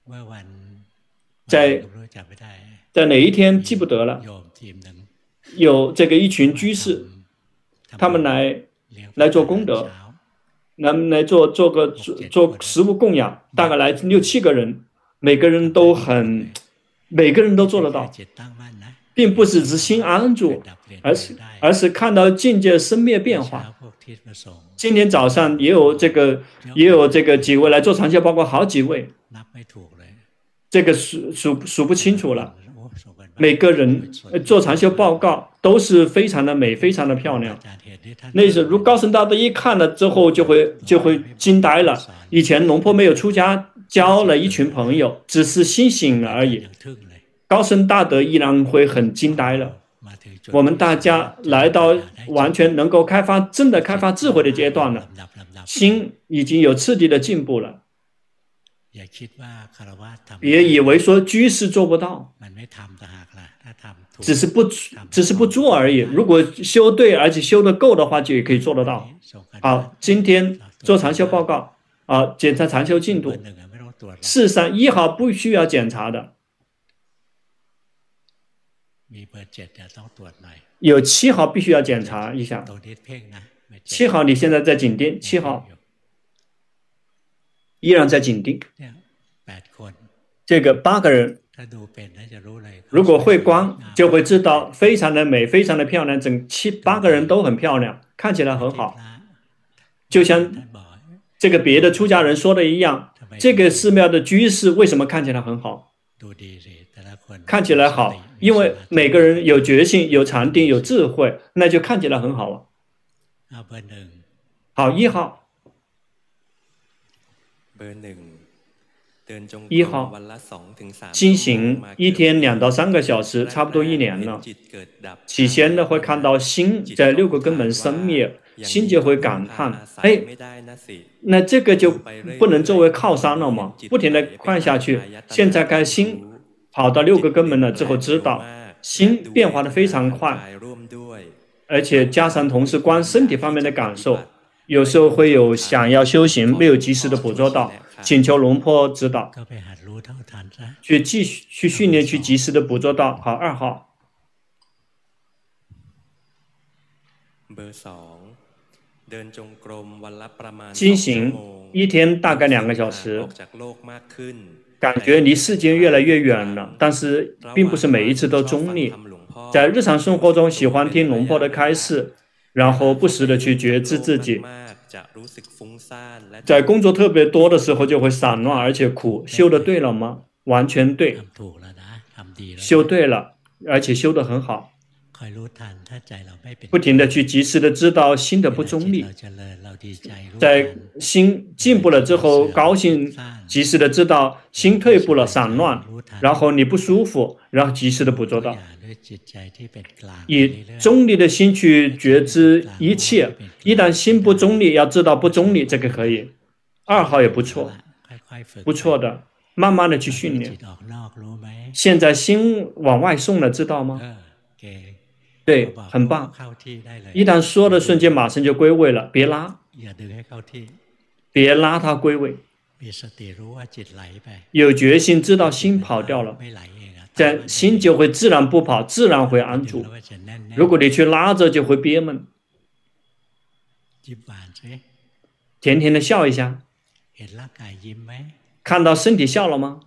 Speaker 1: 在在哪一天记不得了，有这个一群居士，他们来来做功德，来来做做个做做食物供养，大概来六七个人，每个人都很，每个人都做得到，并不是只心安住，而是而是看到境界生灭变化。今天早上也有这个也有这个几位来做长修，包括好几位，这个数数数不清楚了。每个人做长修报告都是非常的美，非常的漂亮。那是如高僧大德一看了之后就会就会惊呆了。以前龙婆没有出家，交了一群朋友，只是心醒了而已。高僧大德依然会很惊呆了。我们大家来到完全能够开发真的开发智慧的阶段了，心已经有次第的进步了。别以为说居士做不到，只是不只是不做而已。如果修对而且修得够的话，就也可以做得到。好，今天做长修报告啊，检查长修进度。事实上，一号不需要检查的，有七号必须要检查一下。七号你现在在紧盯，七号依然在紧盯。这个八个人，如果会观，就会知道非常的美，非常的漂亮。整七八个人都很漂亮，看起来很好。就像这个别的出家人说的一样，这个寺庙的居士为什么看起来很好？看起来好，因为每个人有决心、有禅定、有智慧，那就看起来很好了。好，一号。 一号，进行一天两到三个小时，差不多一年了。起先呢会看到心在六个根本生灭，心就会感叹：哎，那这个就不能作为靠山了吗？不停地看下去，现在该心跑到六个根本了之后，知道心变化的非常快，而且加上同时观身体方面的感受。有时候会有想要修行没有及时的捕捉到，请求龙婆指导，去继续去训练，去及时的捕捉到。好，二号。进行一天大概两个小时，感觉离世间越来越远了，但是并不是每一次都中立。在日常生活中喜欢听龙婆的开示，然后不时的去觉知自己。在工作特别多的时候就会散乱而且苦，修的对了吗？完全对，修对了，而且修得很好。不停的去及时的知道心的不中立，在心进步了之后高兴，及时的知道心退步了散乱，然后你不舒服，然后及时的捕捉到，以中立的心去觉知一切。一旦心不中立，要知道不中立，这个可以。二号也不错，不错的，慢慢的去训练。现在心往外送了，知道吗？对，很棒。一旦说的瞬间，马上就归位了，别拉，别拉它归位。有决心，知道心跑掉了，这心就会自然不跑，自然会安住。如果你去拉着，就会憋闷。甜甜的笑一下，看到身体笑了吗？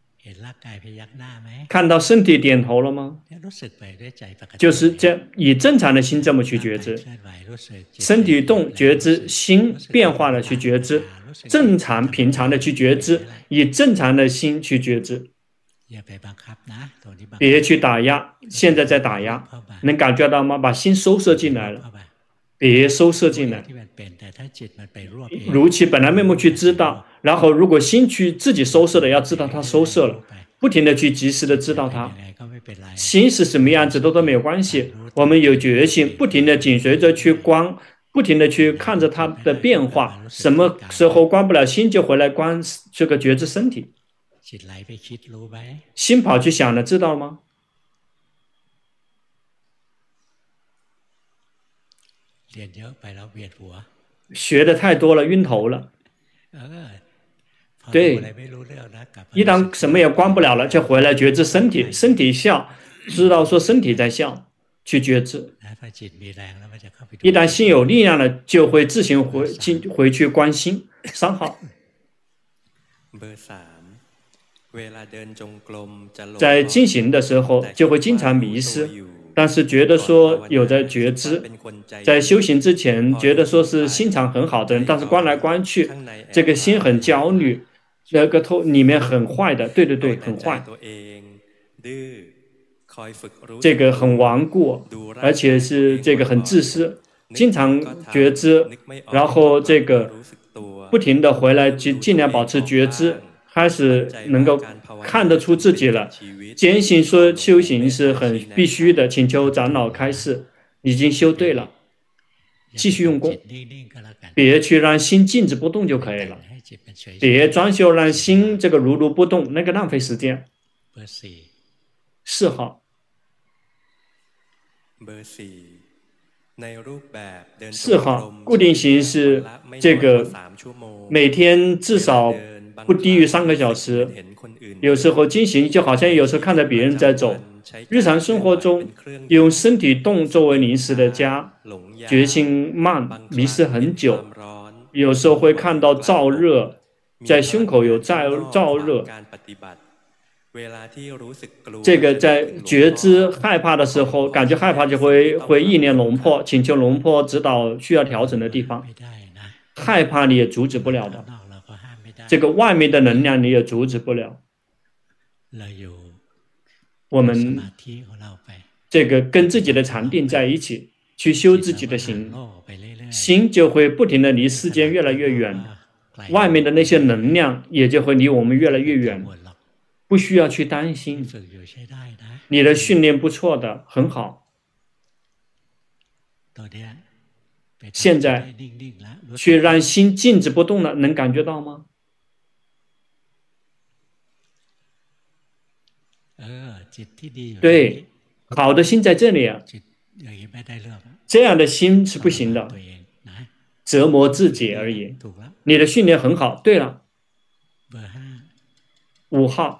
Speaker 1: 看到身体点头了吗？就是这以正常的心这么去觉知，身体动觉知，心变化的去觉知，正常平常的去觉知，以正常的心去觉知，别去打压。现在在打压，能感觉到吗？把心收摄进来了，别收摄进来，如其本来面目去知道。然后如果心去自己收摄了，要知道它收摄了，不停的去及时的知道它。心是什么样子都都没有关系，我们有决心，不停的紧随着去观，不停的去看着它的变化。什么时候观不了心，就回来观这个觉知身体。心跑去想了，知道吗？学的太多了，晕头了。对，一旦什么也观不了了，就回来觉知身体，身体笑，知道说身体在笑，去觉知。一旦心有力量了，就会自行回进回去观心。三号，在进行的时候就会经常迷失，但是觉得说有在觉知。在修行之前觉得说是心肠很好的人，但是观来观去，这个心很焦虑，那个头里面很坏的，对对对，很坏，这个很顽固，而且是这个很自私，经常觉知，然后这个不停的回来，尽尽量保持觉知，开始能够看得出自己了，坚信说修行是很必须的，请求长老开示，已经修对了，继续用功，别去让心静止不动就可以了，别专修让心这个如如不动，那个浪费时间。四号，四号固定形式，这个每天至少不低于三个小时，有时候进行就好像有时候看着别人在走。日常生活中用身体动作为临时的家，决心慢，迷失很久，有时候会看到燥热，在胸口有燥燥热。这个在觉知害怕的时候，感觉害怕就会会意念龙婆，请求龙婆指导需要调整的地方。害怕你也阻止不了的，这个外面的能量你也阻止不了。我们这个跟自己的禅定在一起，去修自己的行，心就会不停的离世间越来越远。 外面的那些能量也就会离我们越来越远，不需要去担心。你的训练不错的，很好。现在却让心静止不动了，能感觉到吗？对，好的心在这里啊，这样的心是不行的，折磨自己而已。你的训练很好。对了，五号。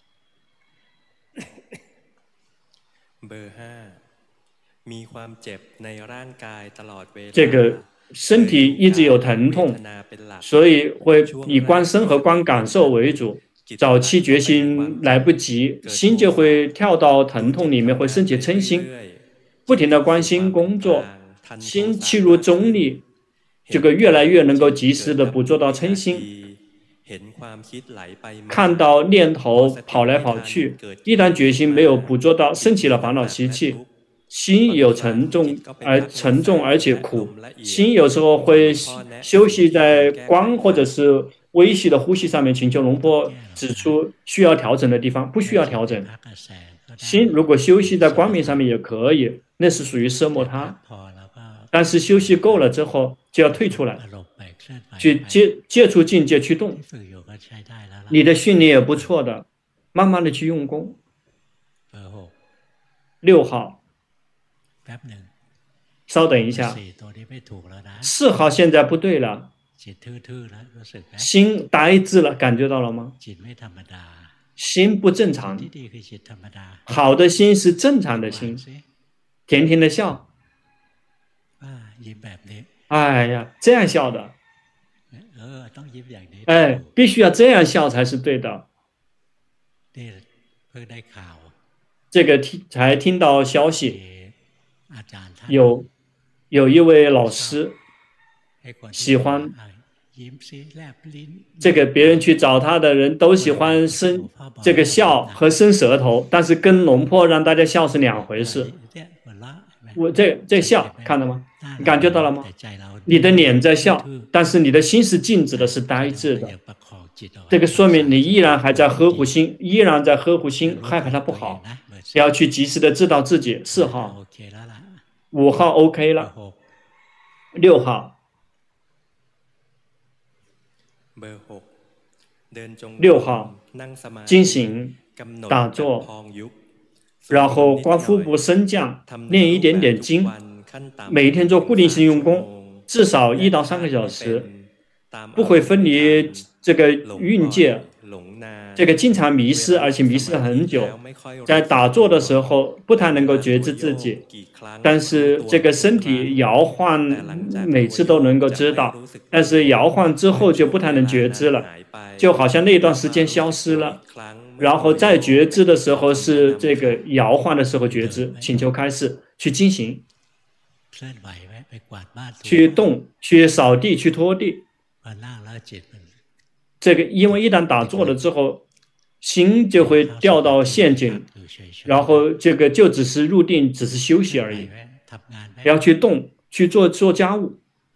Speaker 1: 这个身体一直有疼痛，所以会以观身和观感受为主。早期决心来不及，心就会跳到疼痛里面，会升起嗔心，不停的观心工作，心契入中立，这个越来越能够及时的捕捉到嗔心，看到念头跑来跑去。一旦决心没有捕捉到，升起了烦恼习气，心有沉重而沉重而且苦，心有时候会休息在光或者是微细的呼吸上面，请求龙波指出需要调整的地方。不需要调整，心如果休息在光明上面也可以，那是属于奢摩他。但是休息够了之后就要退出来，去接接触境界去动。你的训练也不错的，慢慢的去用功。六号，稍等一下，四号现在不对了，心呆滞了，感觉到了吗？心不正常，好的心是正常的心，甜甜的笑。哎呀，这样笑的，哎，必须要这样笑才是对的。这个听才听到消息，有有一位老师喜欢这个别人去找他的人都喜欢伸这个笑和伸舌头，但是跟龙婆让大家笑是两回事。我这这笑看到吗？你感觉到了吗？你的脸在笑，但是你的心是静止的，是呆滞的。这个说明你依然还在呵护心，依然在呵护心，害怕它不好，要去及时的知道自己。四号，五号 OK 了，六号，六号，进行打坐，然后观腹部升降，练一点点经，每一天做固定性用功，至少一到三个小时，不会分离这个蕴界，这个经常迷失，而且迷失了很久。在打坐的时候不太能够觉知自己，但是这个身体摇晃每次都能够知道，但是摇晃之后就不太能觉知了，就好像那段时间消失了。然后在觉知的时候是这个摇晃的时候觉知，请求开示去进行，去动，去扫地，去拖地。这个因为一旦打坐了之后，心就会掉到陷阱，然后这个就只是入定，只是休息而已，不要去动，去做做家务，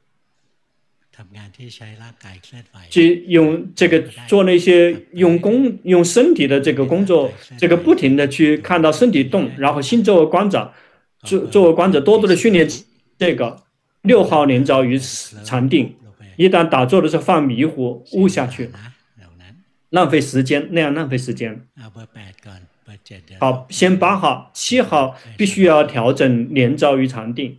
Speaker 1: 去用这个做那些用功用身体的这个工作，这个不停的去看到身体动，然后心作为观者，作作为观者多多的训练这个。六号连着于禅定，一旦打坐的时候放迷糊悟下去，浪费时间，那样浪费时间。好，先八号，七号必须要调整连着于禅定。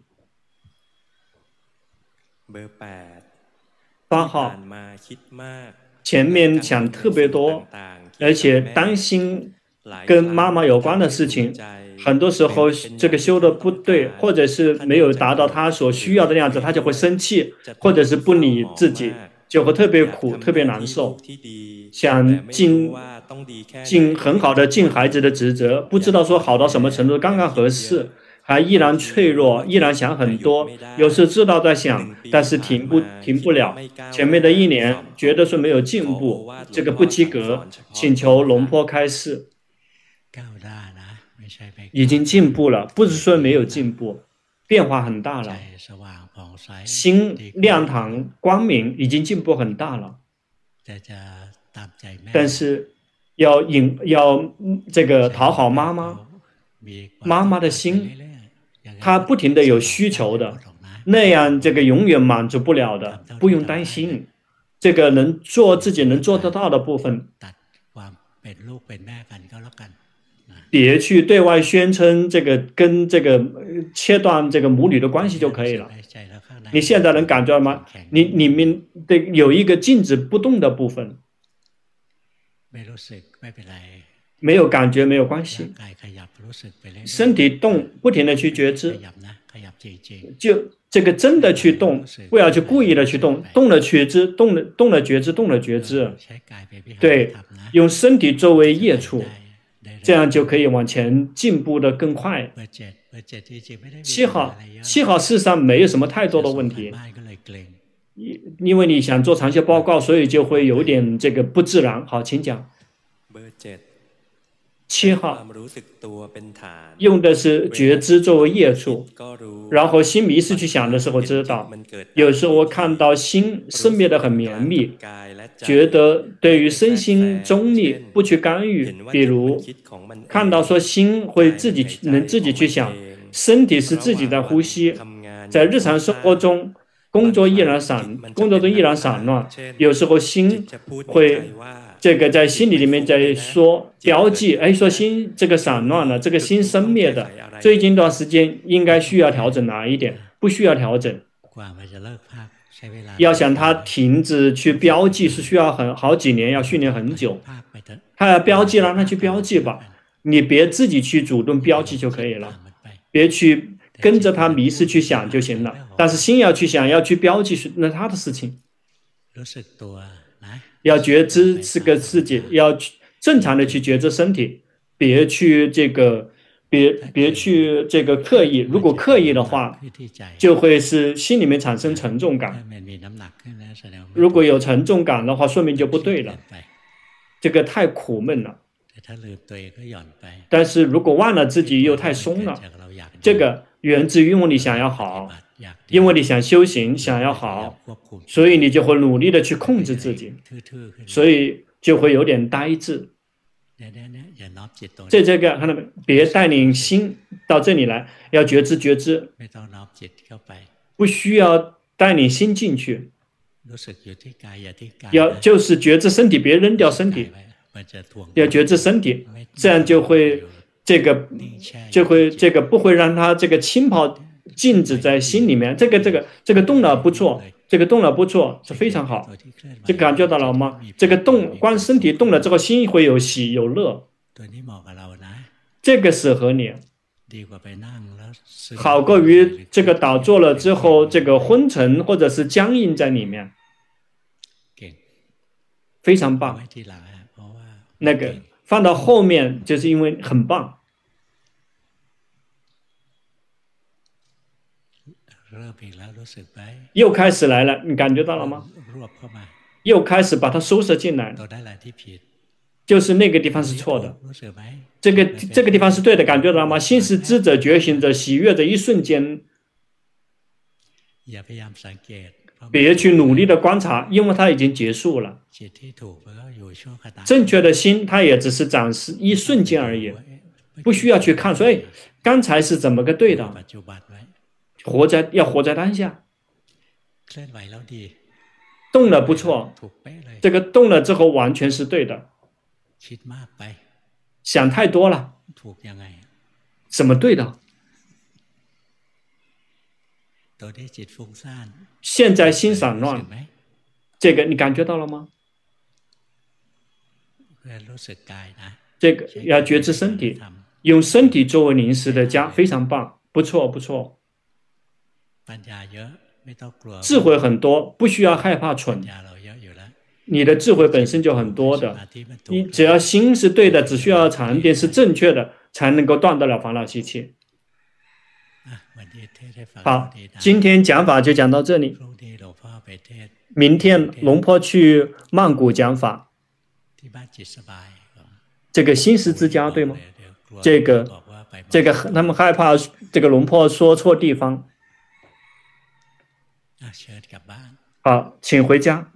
Speaker 1: 八号，前面想特别多，而且担心跟妈妈有关的事情，很多时候这个修的不对，或者是没有达到他所需要的样子，他就会生气，或者是不理自己，就会特别苦，特别难受。想尽尽很好的尽孩子的职责，不知道说好到什么程度刚刚合适，还依然脆弱，依然想很多，有时知道在想，但是停不停不了。前面的一年觉得说没有进步，这个不及格，请求龙坡开示。已经进步了，不是说没有进步，变化很大了。心亮堂光明，已经进步很大了。 但是要引要这个讨好妈妈，妈妈的心，她不停的有需求的，那样这个永远满足不了的，不用担心，这个能做自己能做得到的部分。别去对外宣称这个跟这个切断这个母女的关系就可以了。你现在能感觉到吗？你里面的有一个静止不动的部分，没有感觉没有关系，身体动不停的去觉知，就这个真的去动，不要去故意的去动，动了觉知，动了动了觉知，动了觉知，对，用身体作为业处。这样就可以往前进步的更快。七号，七号事实上没有什么太多的问题，因为你想做长期报告，所以就会有点这个不自然。好，请讲。七号用的是觉知作为业处，然后心迷失去想的时候知道，有时候我看到心生灭的很绵密，觉得对于身心中立，不去干预。比如看到说心会自己能自己去想，身体是自己在呼吸，在日常生活中工作依然散，工作中依然散乱，有时候心会。这个在心里里面在说标记，哎，说心这个散乱了，这个心生灭的，最近一段时间应该需要调整哪一点？不需要调整。要想它停止去标记是需要很好几年，要训练很久。它要标记，让它去标记吧，你别自己去主动标记就可以了，别去跟着它迷失去想就行了。但是心要去想，要去标记是那他的事情。要觉知是个自己，要正常的去觉知身体，别去这个，别别去这个刻意。如果刻意的话，就会是心里面产生沉重感。如果有沉重感的话，说明就不对了，这个太苦闷了。但是如果忘了自己又太松了，这个源自于因为你想要好。因为你想修行，想要好，所以你就会努力的去控制自己，所以就会有点呆滞。这这个看到没？别带领心到这里来，要觉知觉知，不需要带领心进去，要就是觉知身体，别扔掉身体，要觉知身体，这样就会这个就会这个不会让它这个浸泡。静止在心里面，这个这个这个动了不错，这个动了不错，是非常好。这感觉到了吗？这个动，光身体动了之后，心会有喜有乐。这个适合你，好过于这个打坐了之后，这个昏沉或者是僵硬在里面。非常棒。那个放到后面，就是因为很棒。又开始来了，你感觉到了吗？又开始把它收拾进来，就是那个地方是错的，这个这个地方是对的，感觉到了吗？心是知者、觉醒者、喜悦的一瞬间，别去努力的观察，因为它已经结束了。正确的心，它也只是暂时一瞬间而已，不需要去看。所以刚才是怎么个对的？活在要活在当下，动了不错，这个动了之后完全是对的。想太多了，怎么对的？现在心散乱，这个你感觉到了吗？这个要觉知身体，用身体作为临时的家，非常棒，不错不错。智慧很多，不需要害怕蠢。你的智慧本身就很多的，你只要心是对的，只需要禅定是正确的，才能够断得了烦恼习气。好，今天讲法就讲到这里。明天龙坡去曼谷讲法，这个新十字家对吗？这个这个他们害怕这个龙坡说错地方。好，请回家。